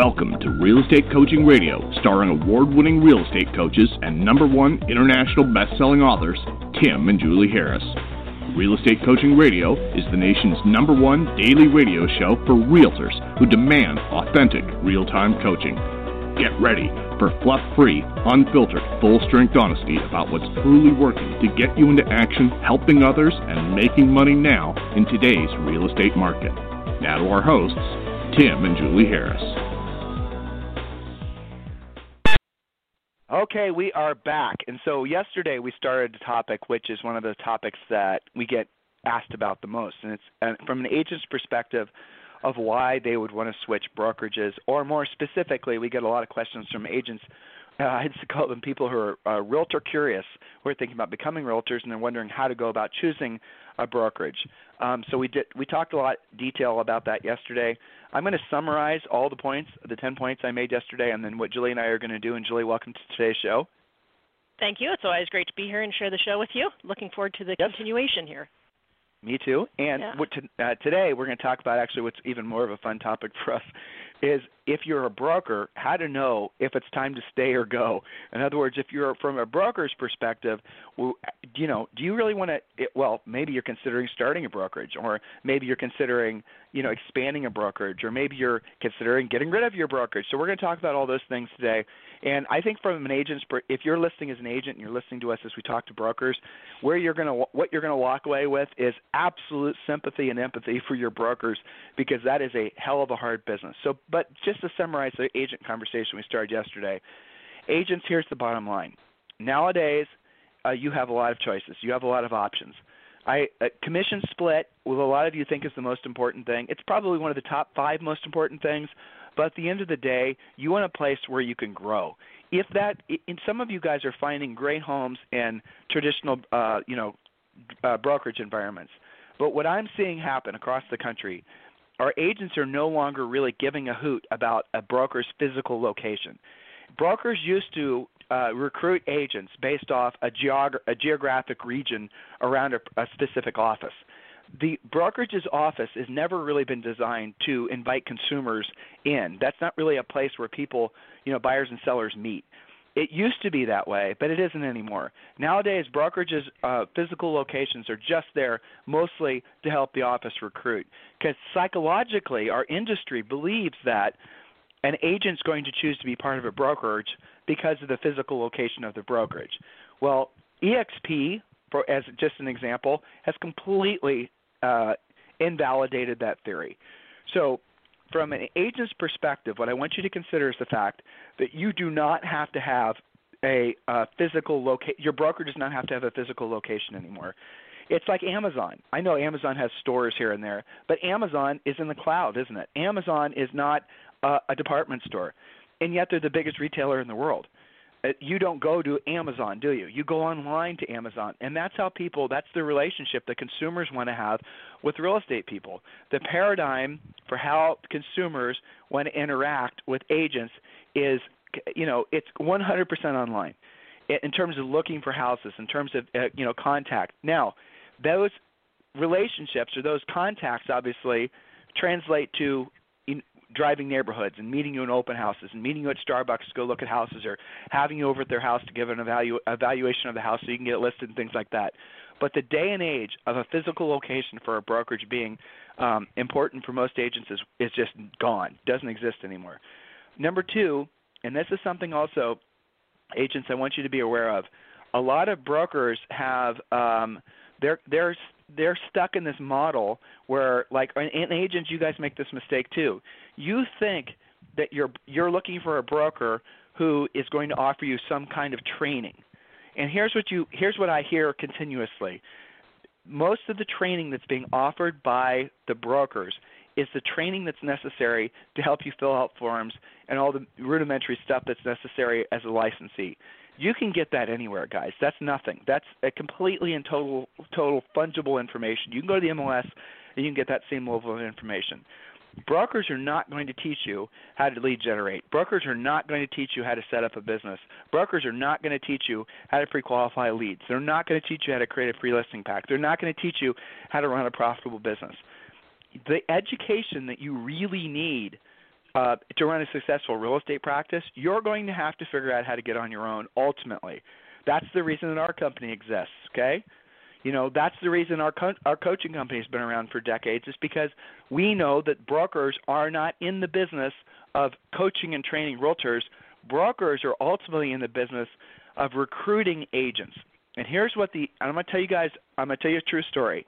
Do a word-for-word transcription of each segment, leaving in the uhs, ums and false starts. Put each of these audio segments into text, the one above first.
Welcome to Real Estate Coaching Radio, starring award-winning real estate coaches and number one international best-selling authors, Tim and Julie Harris. Real Estate Coaching Radio is the nation's number one daily radio show for realtors who demand authentic, real-time coaching. Get ready for fluff-free, unfiltered, full-strength honesty about what's truly working to get you into action, helping others, and making money now in today's real estate market. Now to our hosts, Tim and Julie Harris. Okay, we are back. And so yesterday we started a topic which is one of the topics that we get asked about the most. And it's uh, from an agent's perspective of why they would want to switch brokerages, or more specifically, we get a lot of questions from agents. Uh, I'd call them people who are uh, realtor curious, who are thinking about becoming realtors, and they're wondering how to go about choosing a brokerage. Um, so we did we talked a lot detail about that yesterday. I'm going to summarize all the points, the ten points I made yesterday, and then what Julie and I are going to do. And Julie, welcome to today's show. Thank you. It's always great to be here and share the show with you. Looking forward to the yes. continuation here. Me too. And yeah. what to, uh, today we're going to talk about actually what's even more of a fun topic for us is if you're a broker, how to know if it's time to stay or go. In other words, if you're from a broker's perspective, well, you know, do you really want to, well, maybe you're considering starting a brokerage, or maybe you're considering, you know, expanding a brokerage, or maybe you're considering getting rid of your brokerage. So we're going to talk about all those things today. And I think from an agent's, if you're listening as an agent and you're listening to us as we talk to brokers, where you're going to, what you're going to walk away with is absolute sympathy and empathy for your brokers, because that is a hell of a hard business. So, but just to summarize the agent conversation we started yesterday, agents, here's the bottom line. Nowadays, uh, you have a lot of choices. You have a lot of options. I, uh, commission split, what a lot of you think is the most important thing. It's probably one of the top five most important things. But at the end of the day, you want a place where you can grow. If that, and some of you guys are finding great homes in traditional, uh, you know, uh, brokerage environments. But what I'm seeing happen across the country, our agents are no longer really giving a hoot about a broker's physical location. Brokers used to uh, recruit agents based off a, geog- a geographic region around a, a specific office. The brokerage's office has never really been designed to invite consumers in. That's not really a place where people, you know, buyers and sellers meet. It used to be that way, but it isn't anymore. Nowadays, brokerages' uh, physical locations are just there mostly to help the office recruit, because psychologically our industry believes that an agent's going to choose to be part of a brokerage because of the physical location of the brokerage. Well, E X P, for, as just an example, has completely Uh, invalidated that theory. So from an agent's perspective, what I want you to consider is the fact that you do not have to have a uh, physical location. Your broker does not have to have a physical location anymore. It's like Amazon. I know Amazon has stores here and there, but Amazon is in the cloud, isn't it? Amazon is not uh, a department store, and yet they're the biggest retailer in the world. You don't go to Amazon, do you? You go online to Amazon, and that's how people, that's the relationship that consumers want to have with real estate people. The paradigm for how consumers want to interact with agents is, you know, it's one hundred percent online in terms of looking for houses, in terms of, uh, you know, contact. Now, those relationships or those contacts obviously translate to driving neighborhoods and meeting you in open houses and meeting you at Starbucks to go look at houses, or having you over at their house to give an evalu- evaluation of the house so you can get it listed and things like that. But the day and age of a physical location for a brokerage being um, important for most agents is, is just gone, doesn't exist anymore. Number two, and this is something also, agents, I want you to be aware of, a lot of brokers have um, they're they're they're stuck in this model where, like, and agents, you guys make this mistake too. You think that you're you're looking for a broker who is going to offer you some kind of training. And here's what you here's what I hear continuously. Most of the training that's being offered by the brokers is the training that's necessary to help you fill out forms and all the rudimentary stuff that's necessary as a licensee. You can get that anywhere, guys. That's nothing. That's a completely and total, total fungible information. You can go to the M L S and you can get that same level of information. Brokers are not going to teach you how to lead generate. Brokers are not going to teach you how to set up a business. Brokers are not going to teach you how to pre-qualify leads. They're not going to teach you how to create a free listing pack. They're not going to teach you how to run a profitable business. The education that you really need uh, to run a successful real estate practice, you're going to have to figure out how to get on your own ultimately. That's the reason that our company exists, okay? You know, that's the reason our co- our coaching company has been around for decades, is because we know that brokers are not in the business of coaching and training realtors. Brokers are ultimately in the business of recruiting agents. And here's what the – I'm going to tell you guys – I'm going to tell you a true story.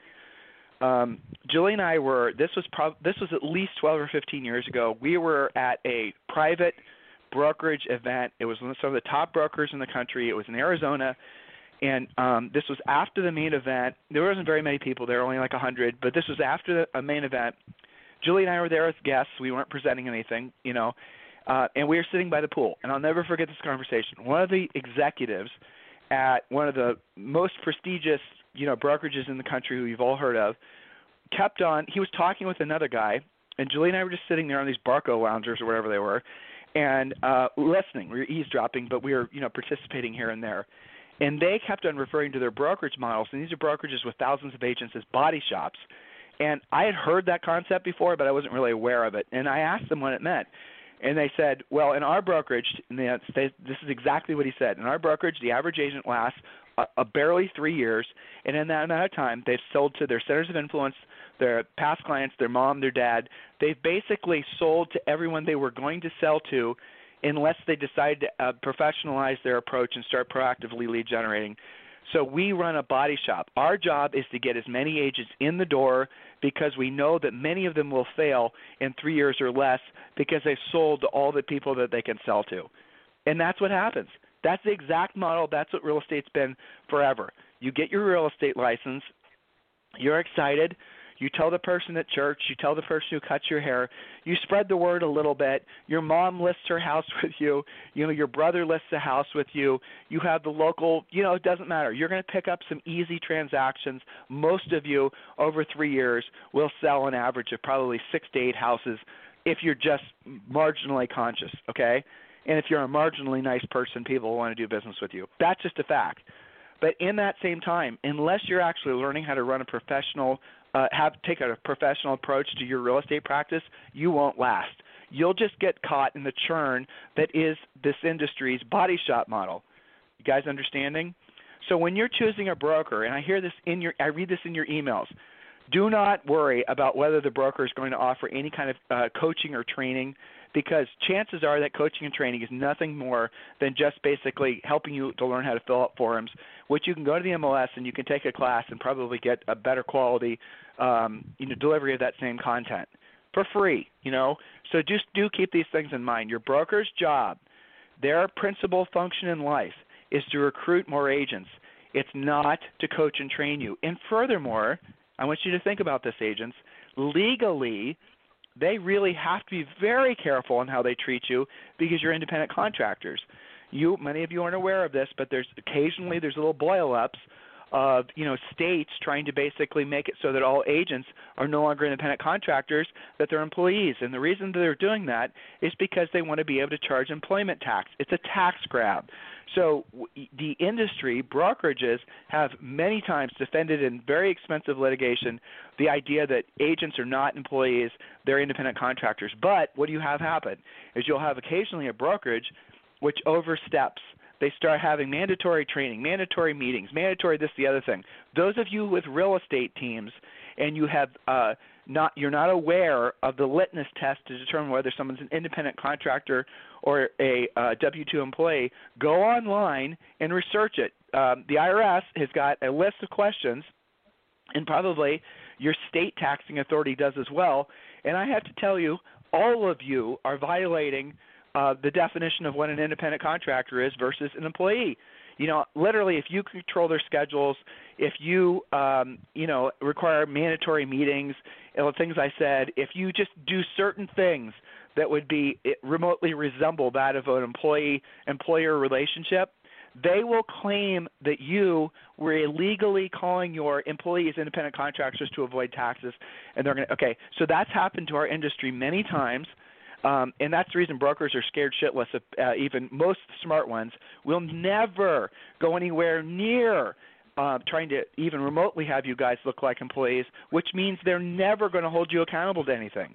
Um, Julie and I were – this was prob- this was at least twelve or fifteen years ago. We were at a private brokerage event. It was some of the top brokers in the country. It was in Arizona. And um, this was after the main event. There wasn't very many people there, only like one hundred. But this was after the a main event. Julie and I were there as guests. We weren't presenting anything, you know. Uh, and we were sitting by the pool. And I'll never forget this conversation. One of the executives at one of the most prestigious, you know, brokerages in the country who you've all heard of, kept on, he was talking with another guy, and Julie and I were just sitting there on these Barco loungers or whatever they were, and uh, listening. We were eavesdropping, but we were, you know, participating here and there. And they kept on referring to their brokerage models, and these are brokerages with thousands of agents as body shops. And I had heard that concept before, but I wasn't really aware of it. And I asked them what it meant. And they said, well, in our brokerage, and they, this is exactly what he said. In our brokerage, the average agent lasts a, a barely three years, and in that amount of time, they've sold to their centers of influence, their past clients, their mom, their dad. They've basically sold to everyone they were going to sell to unless they decide to uh, professionalize their approach and start proactively lead generating. So we run a body shop. Our job is to get as many agents in the door because we know that many of them will fail in three years or less because they've sold to all the people that they can sell to. And that's what happens. That's the exact model. That's what real estate's been forever. You get your real estate license. You're excited. You tell the person at church. You tell the person who cuts your hair. You spread the word a little bit. Your mom lists her house with you. You know, your brother lists a house with you. You have the local, you know, it doesn't matter. You're going to pick up some easy transactions. Most of you over three years will sell an average of probably six to eight houses if you're just marginally conscious, okay? And if you're a marginally nice person, people will want to do business with you. That's just a fact. But in that same time, unless you're actually learning how to run a professional Uh, have take a professional approach to your real estate practice, you won't last. You'll just get caught in the churn that is this industry's body shop model. You guys understanding? So when you're choosing a broker, and I hear this in your, I read this in your emails, do not worry about whether the broker is going to offer any kind of uh, coaching or training, because chances are that coaching and training is nothing more than just basically helping you to learn how to fill out forms, which you can go to the M L S and you can take a class and probably get a better quality um, you know, delivery of that same content for free, you know. So just do keep these things in mind. Your broker's job, their principal function in life is to recruit more agents. It's not to coach and train you. And furthermore, I want you to think about this, agents. Legally, they really have to be very careful in how they treat you because you're independent contractors. You, many of you aren't aware of this, but there's occasionally there's little boil-ups of, you know, states trying to basically make it so that all agents are no longer independent contractors, that they're employees. And the reason that they're doing that is because they want to be able to charge employment tax. It's a tax grab. So the industry, brokerages, have many times defended in very expensive litigation the idea that agents are not employees, they're independent contractors. But what do you have happen is you'll have occasionally a brokerage which oversteps. They start having mandatory training, mandatory meetings, mandatory this, the other thing. Those of you with real estate teams and you have uh, not, you're not aware of the litmus test to determine whether someone's an independent contractor or a uh, W two employee, go online and research it. Um, the I R S has got a list of questions, and probably your state taxing authority does as well. And I have to tell you, all of you are violating Uh, the definition of what an independent contractor is versus an employee. You know, literally, if you control their schedules, if you, um, you know, require mandatory meetings, and the things I said, if you just do certain things that would be remotely resemble that of an employee-employer relationship, they will claim that you were illegally calling your employees independent contractors to avoid taxes, and they're going to. Okay, so that's happened to our industry many times. Um, and that's the reason brokers are scared shitless of uh, even most smart ones will never go anywhere near uh, trying to even remotely have you guys look like employees, which means they're never going to hold you accountable to anything.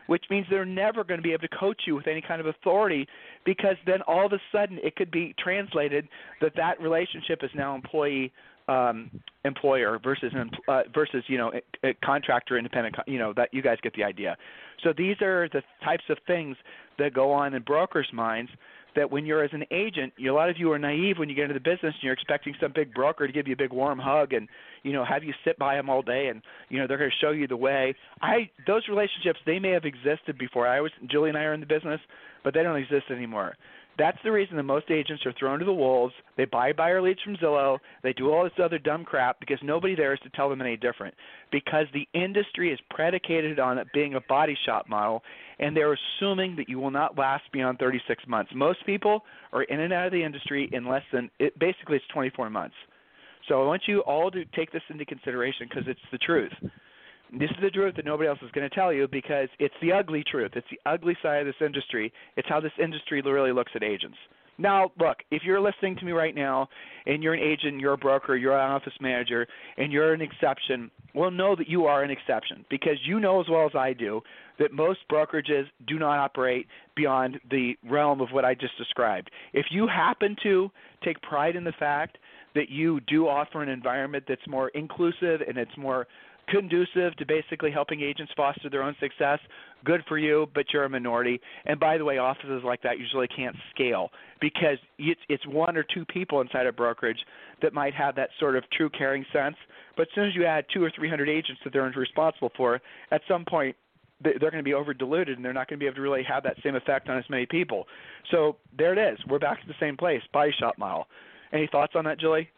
which means they're never going to be able to coach you with any kind of authority, because then all of a sudden it could be translated that that relationship is now employee um, employer versus uh, versus you know a, a contractor independent. You know that you guys get the idea. So these are the types of things that go on in brokers' minds. That when you're as an agent, you, a lot of you are naive when you get into the business and you're expecting some big broker to give you a big warm hug and, you know, have you sit by them all day and, you know, they're going to show you the way. I those relationships, they may have existed before. I was Julie and I are in the business, but they don't exist anymore. That's the reason that most agents are thrown to the wolves. They buy buyer leads from Zillow. They do all this other dumb crap because nobody there is to tell them any different. Because the industry is predicated on it being a body shop model, and they're assuming that you will not last beyond thirty-six months. Most people are in and out of the industry in less than it, basically it's twenty-four months. So I want you all to take this into consideration because it's the truth. This is the truth that nobody else is going to tell you because it's the ugly truth. It's the ugly side of this industry. It's how this industry really looks at agents. Now, look, if you're listening to me right now and you're an agent, you're a broker, you're an office manager, and you're an exception, well, know that you are an exception because you know as well as I do that most brokerages do not operate beyond the realm of what I just described. If you happen to take pride in the fact that you do offer an environment that's more inclusive and it's more conducive to basically helping agents foster their own success, good for you, but you're a minority. And by the way, offices like that usually can't scale because it's, it's one or two people inside a brokerage that might have that sort of true caring sense. But as soon as you add two or three hundred agents that they're responsible for, at some point they're going to be over diluted and they're not going to be able to really have that same effect on as many people. So there it is. We're back to the same place, body shop model. Any thoughts on that, Julie?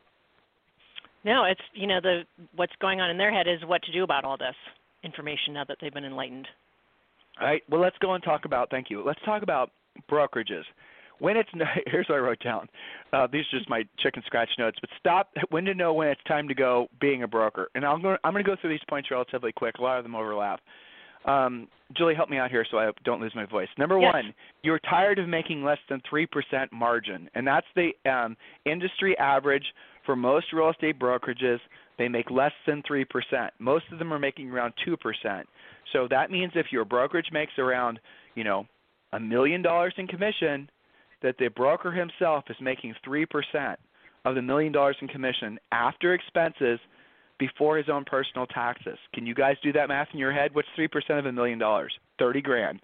No, it's, you know, the what's going on in their head is what to do about all this information now that they've been enlightened. All right. Well, let's go and talk about, thank you. Let's talk about brokerages. When it's, here's what I wrote down. Uh, these are just my chicken scratch notes, but stop, when to know when it's time to go being a broker. And I'm going to, I'm going to go through these points relatively quick. A lot of them overlap. Um, Julie, help me out here so I don't lose my voice. Number yes. one, you're tired of making less than three percent margin, and that's the um, industry average for most real estate brokerages. They make less than three percent. Most of them are making around two percent. So that means if your brokerage makes around, you know, a million dollars in commission, that the broker himself is making three percent of the million dollars in commission after expenses before his own personal taxes. Can you guys do that math in your head? What's three percent of a million dollars? thirty grand.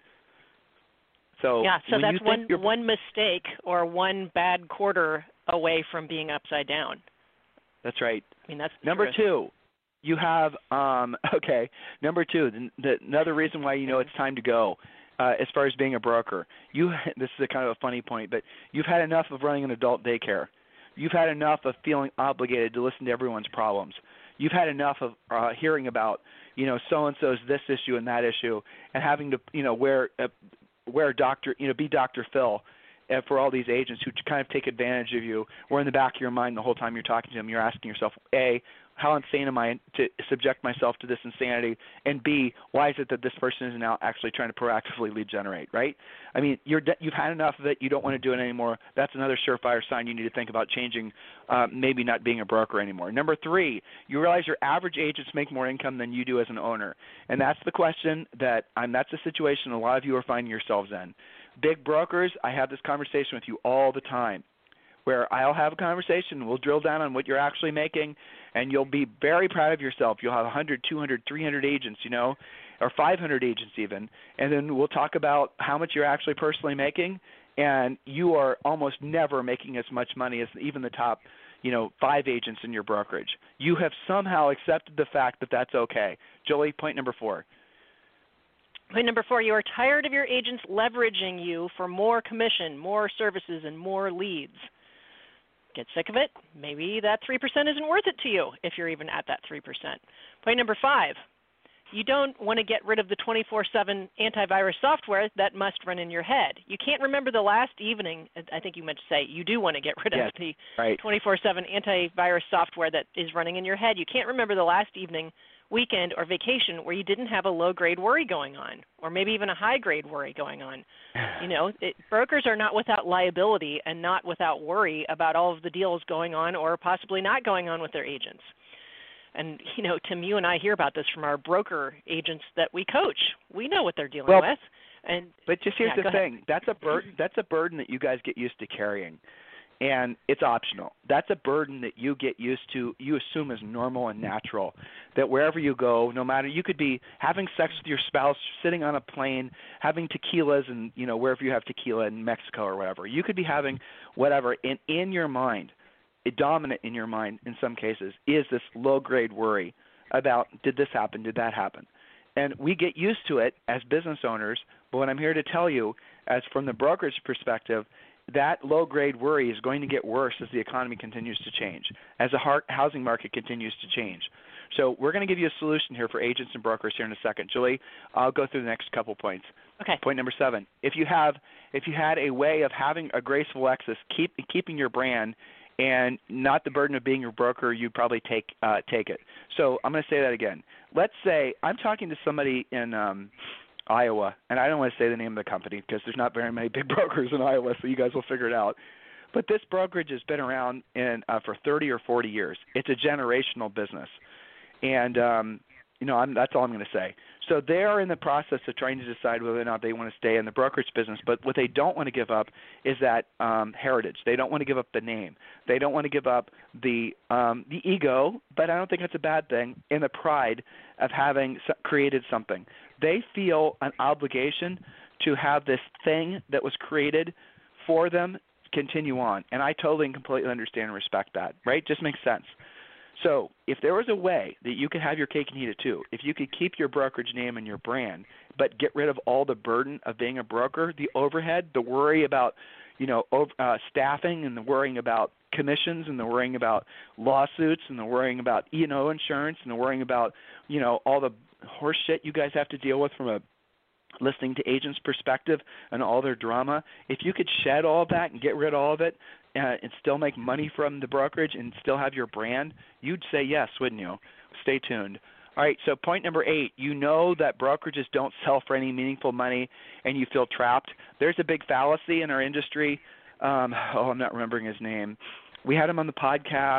So yeah, so that's one you're... one mistake or one bad quarter away from being upside down. That's right. I mean, that's number truth. two. You have um, okay. Number two, the, the, another reason why you know it's time to go, uh, as far as being a broker. You this is a kind of a funny point, but you've had enough of running an adult daycare. You've had enough of feeling obligated to listen to everyone's problems. You've had enough of uh, hearing about, you know, so and so's this issue and that issue, and having to, you know, wear uh, wear Doctor, you know, be Doctor Phil. Uh, for all these agents who kind of take advantage of you, where in the back of your mind the whole time you're talking to them, you're asking yourself, A, how insane am I to subject myself to this insanity? And B, why is it that this person is now actually trying to proactively lead generate, right? I mean, you're de- you've had enough of it. You don't want to do it anymore. That's another surefire sign you need to think about changing, uh, maybe not being a broker anymore. Number three, you realize your average agents make more income than you do as an owner. And that's the question that, and that's the situation a lot of you are finding yourselves in. Big brokers, I have this conversation with you all the time where I'll have a conversation, we'll drill down on what you're actually making, and you'll be very proud of yourself. You'll have one hundred, two hundred, three hundred agents, you know, or five hundred agents even, and then we'll talk about how much you're actually personally making, and you are almost never making as much money as even the top, you know, five agents in your brokerage. You have somehow accepted the fact that that's okay. Julie, point number four. Point number four, you are tired of your agents leveraging you for more commission, more services, and more leads. Get sick of it? Maybe that three percent isn't worth it to you if you're even at that three percent. Point number five, you don't want to get rid of the twenty-four seven antivirus software that must run in your head. You can't remember the last evening, I think you meant to say, you do want to get rid yes, of the right. twenty-four seven antivirus software that is running in your head. You can't remember the last evening, weekend, or vacation where you didn't have a low-grade worry going on, or maybe even a high-grade worry going on. You know, it, brokers are not without liability and not without worry about all of the deals going on or possibly not going on with their agents. And, you know, Tim, you and I hear about this from our broker agents that we coach. We know what they're dealing well, with. And But just here's yeah, the thing. That's a burden that's a burden that you guys get used to carrying. And it's optional. That's a burden that you get used to, you assume is normal and natural, that wherever you go, no matter, you could be having sex with your spouse, sitting on a plane, having tequilas and, you know, wherever you have tequila in Mexico or whatever. You could be having whatever, and in your mind, dominant in your mind in some cases, is this low-grade worry about, did this happen, did that happen? And we get used to it as business owners, but what I'm here to tell you, as from the brokerage perspective, that low-grade worry is going to get worse as the economy continues to change, as the housing market continues to change. So we're going to give you a solution here for agents and brokers here in a second. Julie, I'll go through the next couple points. Okay. Point number seven. If you have, if you had a way of having a graceful exit, keep keeping your brand, and not the burden of being your broker, you'd probably take uh, take it. So I'm going to say that again. Let's say I'm talking to somebody in um, Iowa, and I don't want to say the name of the company because there's not very many big brokers in Iowa, so you guys will figure it out. But this brokerage has been around in, uh, for thirty or forty years. It's a generational business, and um, you know I'm, that's all I'm going to say. So they are in the process of trying to decide whether or not they want to stay in the brokerage business. But what they don't want to give up is that um, heritage. They don't want to give up the name. They don't want to give up the um, the ego, but I don't think it's a bad thing, and the pride of having created something. They feel an obligation to have this thing that was created for them continue on. And I totally and completely understand and respect that, right? Just makes sense. So if there was a way that you could have your cake and eat it too, if you could keep your brokerage name and your brand, but get rid of all the burden of being a broker, the overhead, the worry about, you know, over, uh, staffing and the worrying about commissions and the worrying about lawsuits and the worrying about E and O insurance and the worrying about, you know, all the horse shit you guys have to deal with from a listening to agents' perspective and all their drama, if you could shed all of that and get rid of all of it uh, and still make money from the brokerage and still have your brand, you'd say yes, wouldn't you? Stay tuned. All right, so point number eight, you know that brokerages don't sell for any meaningful money and you feel trapped. There's a big fallacy in our industry. Um, oh, I'm not remembering his name. We had him on the podcast.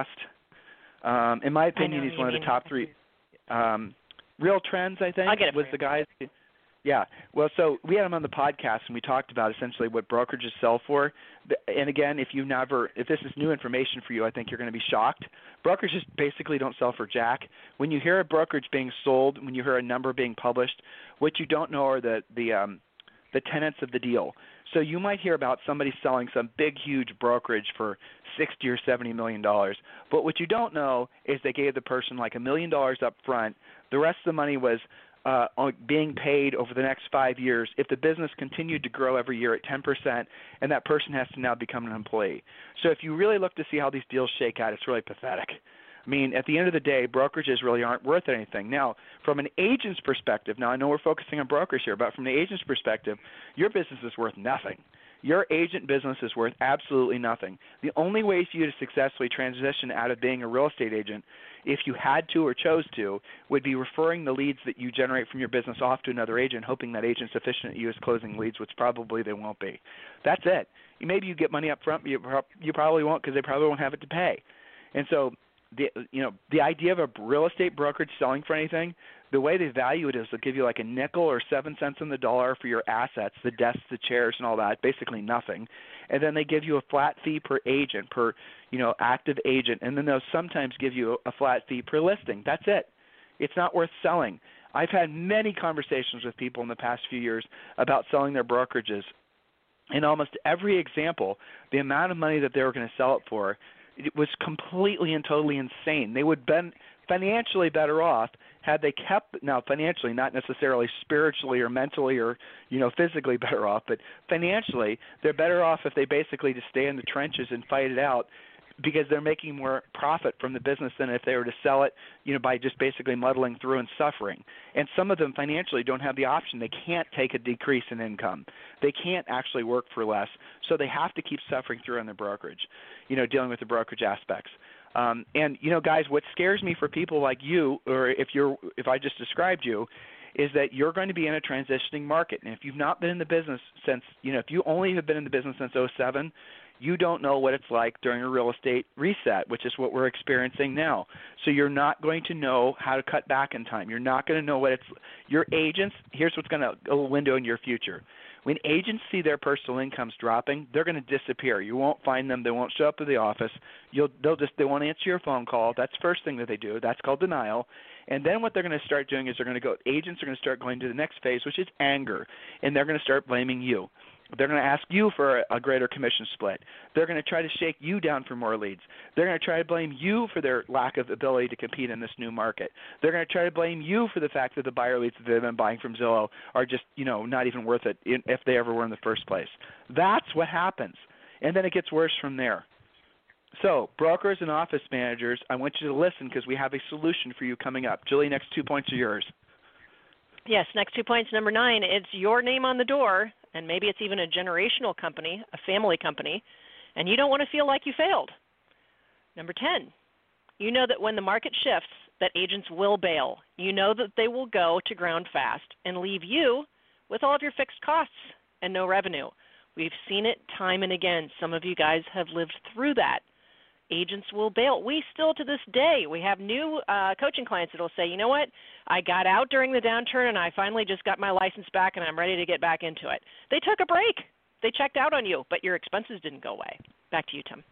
Um, in my opinion, he's one of the top three. Um, Real Trends, I think, was the guy. Yeah. Well, so we had him on the podcast, and we talked about essentially what brokerages sell for. And again, if you never, if this is new information for you, I think you're going to be shocked. Brokerages basically don't sell for jack. When you hear a brokerage being sold, when you hear a number being published, what you don't know are the the um, the tenets of the deal. So you might hear about somebody selling some big, huge brokerage for sixty or seventy million dollars. But what you don't know is they gave the person like a million dollars up front. The rest of the money was uh, being paid over the next five years if the business continued to grow every year at ten percent, and that person has to now become an employee. So if you really look to see how these deals shake out, it's really pathetic. I mean, at the end of the day, brokerages really aren't worth anything. Now, from an agent's perspective, now I know we're focusing on brokers here, but from the agent's perspective, your business is worth nothing. Your agent business is worth absolutely nothing. The only way for you to successfully transition out of being a real estate agent, if you had to or chose to, would be referring the leads that you generate from your business off to another agent, hoping that agent's efficient at you as closing leads, which probably they won't be. That's it. Maybe you get money up front, but you, you probably won't because they probably won't have it to pay. And so the you know the idea of a real estate brokerage selling for anything, the way they value it is they'll give you like a nickel or seven cents on the dollar for your assets, the desks, the chairs, and all that, basically nothing. And then they give you a flat fee per agent, per you know active agent, and then they'll sometimes give you a flat fee per listing. That's it. It's not worth selling. I've had many conversations with people in the past few years about selling their brokerages. In almost every example, the amount of money that they were going to sell it for, it was completely and totally insane. They would have been financially better off had they kept, now financially, not necessarily spiritually or mentally or, you know, physically better off, but financially, they're better off if they basically just stay in the trenches and fight it out because they're making more profit from the business than if they were to sell it, you know, by just basically muddling through and suffering. And some of them financially don't have the option. They can't take a decrease in income. They can't actually work for less, so they have to keep suffering through on the brokerage, you know, dealing with the brokerage aspects. Um, and, you know, guys, what scares me for people like you, or if you're, if I just described you, is that you're going to be in a transitioning market. And if you've not been in the business since, you know, if you only have been in the business since oh seven, You don't know what it's like during a real estate reset, which is what we're experiencing now. So you're not going to know how to cut back in time. You're not going to know what it's – your agents – here's what's going to – a window into your future. When agents see their personal incomes dropping, they're going to disappear. You won't find them. They won't show up to the office. You'll they'll just they won't answer your phone call. That's the first thing that they do. That's called denial. And then what they're going to start doing is they're going to go – agents are going to start going to the next phase, which is anger, and they're going to start blaming you. They're going to ask you for a greater commission split. They're going to try to shake you down for more leads. They're going to try to blame you for their lack of ability to compete in this new market. They're going to try to blame you for the fact that the buyer leads that they've been buying from Zillow are just, you know, not even worth it if they ever were in the first place. That's what happens. And then it gets worse from there. So, brokers and office managers, I want you to listen because we have a solution for you coming up. Julie, next two points are yours. Yes, next two points. Number nine, it's your name on the door, and maybe it's even a generational company, a family company, and you don't want to feel like you failed. Number ten, you know that when the market shifts, that agents will bail. You know that they will go to ground fast and leave you with all of your fixed costs and no revenue. We've seen it time and again. Some of you guys have lived through that. Agents will bail. We still, to this day, we have new uh, coaching clients that will say, you know what, I got out during the downturn and I finally just got my license back and I'm ready to get back into it. They took a break. They checked out on you, but your expenses didn't go away. Back to you, Tim.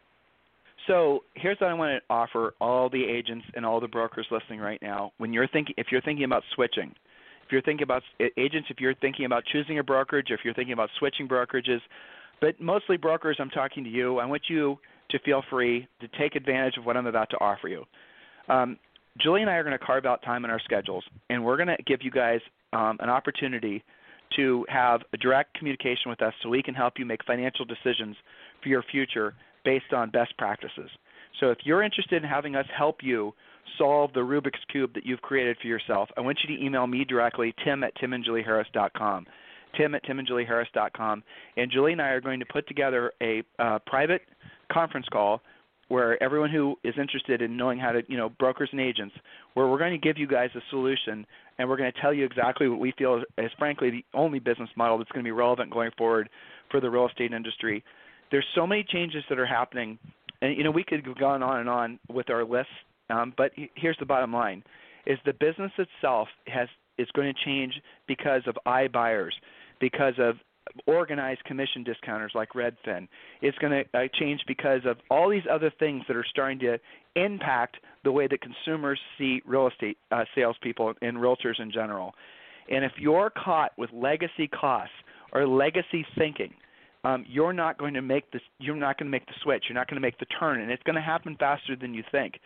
So here's what I want to offer all the agents and all the brokers listening right now. When you're thinking, if you're thinking about switching, if you're thinking about agents, if you're thinking about choosing a brokerage, if you're thinking about switching brokerages, but mostly brokers, I'm talking to you. I want you to feel free to take advantage of what I'm about to offer you. Um, Julie and I are going to carve out time in our schedules, and we're going to give you guys um, an opportunity to have a direct communication with us so we can help you make financial decisions for your future based on best practices. So if you're interested in having us help you solve the Rubik's Cube that you've created for yourself, I want you to email me directly, tim at tim and julie harris dot com, tim at tim and julie harris dot com, and Julie and I are going to put together a uh, private conference call where everyone who is interested in knowing how to, you know, brokers and agents, where we're going to give you guys a solution and we're going to tell you exactly what we feel is, is frankly the only business model that's going to be relevant going forward for the real estate industry. There's so many changes that are happening, and, you know, we could have gone on and on with our lists, um, but here's the bottom line, is the business itself has is going to change because of iBuyers, because of organized commission discounters like Redfin. It's going to uh, change because of all these other things that are starting to impact the way that consumers see real estate uh, salespeople and realtors in general. And if you're caught with legacy costs or legacy thinking, um, you're not going to make this. You're not going to make the switch. You're not going to make the turn, and it's going to happen faster than you think.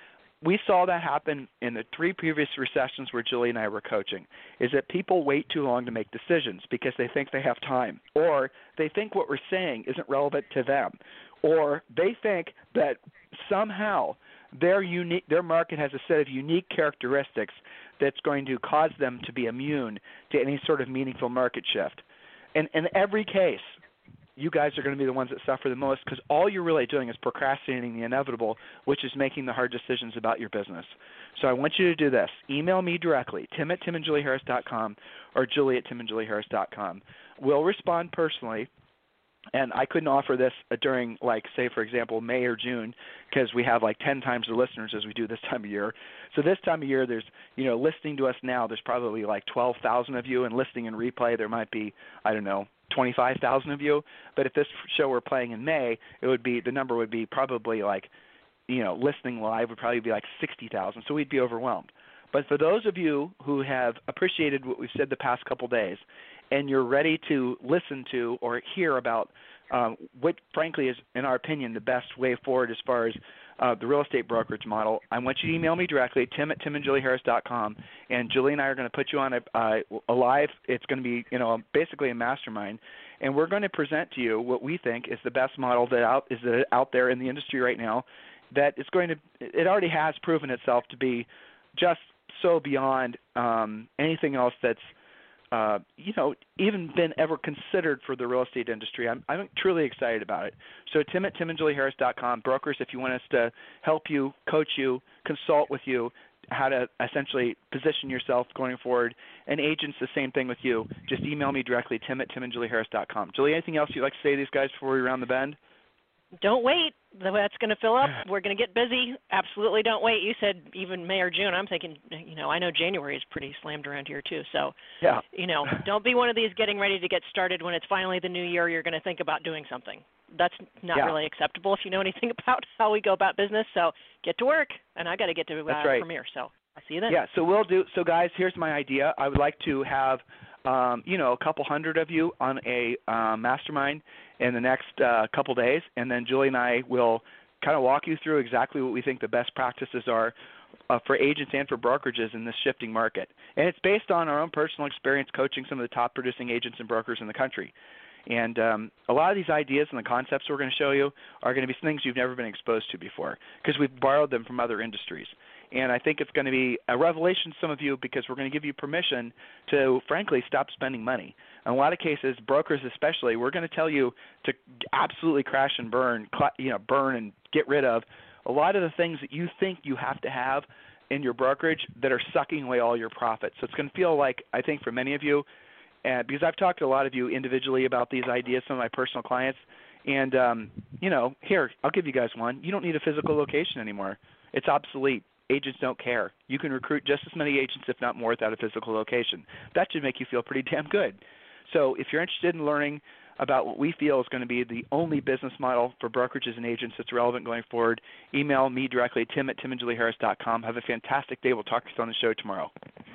We saw that happen in the three previous recessions where Julie and I were coaching, is that people wait too long to make decisions because they think they have time, or they think what we're saying isn't relevant to them, or they think that somehow their unique, their market has a set of unique characteristics that's going to cause them to be immune to any sort of meaningful market shift. And in every case, you guys are going to be the ones that suffer the most because all you're really doing is procrastinating the inevitable, which is making the hard decisions about your business. So I want you to do this. Email me directly, tim at tim and julie harris dot com or julie at tim and julie harris dot com. We'll respond personally, and I couldn't offer this during, like, say, for example, May or June because we have like ten times the listeners as we do this time of year. So this time of year, there's, you know, listening to us now, there's probably like twelve thousand of you, and listening and replay, there might be, I don't know, twenty-five thousand of you. But if this show were playing in May, it would be, the number would be probably like, you know, listening live would probably be like sixty thousand. So we'd be overwhelmed. But for those of you who have appreciated what we've said the past couple days, and you're ready to listen to or hear about um, what, frankly, is, in our opinion, the best way forward as far as uh, the real estate brokerage model, I want you to email me directly, tim at tim and julie harris dot com, and Julie and I are going to put you on a, uh, a live. It's going to be, you know, basically a mastermind, and we're going to present to you what we think is the best model that out is that out there in the industry right now. That is going to, it already has proven itself to be just so beyond um, anything else that's, uh, you know, even been ever considered for the real estate industry. I'm, I'm truly excited about it. So Tim at tim and julie harris dot com, brokers, if you want us to help you, coach you, consult with you, how to essentially position yourself going forward, and agents, the same thing with you. Just email me directly, Tim at tim and julie harris dot com. Julie, anything else you'd like to say to these guys before we round the bend? don't wait. That's going to fill up. We're going to get busy. Absolutely don't wait. You said even May or June. I'm thinking, you know, I know January is pretty slammed around here too. So, yeah. you know, don't be one of these getting ready to get started when it's finally the new year. You're going to think about doing something. That's not yeah. really acceptable if you know anything about how we go about business. So get to work, and I got to get to uh, right. Premiere. So I'll see you then. Yeah. So we'll do. So guys, here's my idea. I would like to have, um, you know, a couple hundred of you on a uh, mastermind in the next uh, couple days, and then Julie and I will kind of walk you through exactly what we think the best practices are uh, for agents and for brokerages in this shifting market. And it's based on our own personal experience coaching some of the top producing agents and brokers in the country. And um, a lot of these ideas and the concepts we're going to show you are going to be things you've never been exposed to before because we've borrowed them from other industries. And I think it's going to be a revelation to some of you because we're going to give you permission to, frankly, stop spending money. In a lot of cases, brokers especially, we're going to tell you to absolutely crash and burn, you know, burn and get rid of a lot of the things that you think you have to have in your brokerage that are sucking away all your profits. So it's going to feel like, I think for many of you, uh, because I've talked to a lot of you individually about these ideas, some of my personal clients, and, um, you know, here, I'll give you guys one. You don't need a physical location anymore. It's obsolete. Agents don't care. You can recruit just as many agents, if not more, without a physical location. That should make you feel pretty damn good. So if you're interested in learning about what we feel is going to be the only business model for brokerages and agents that's relevant going forward, email me directly, tim at tim and julie harris dot com. Have a fantastic day. We'll talk to you on the show tomorrow.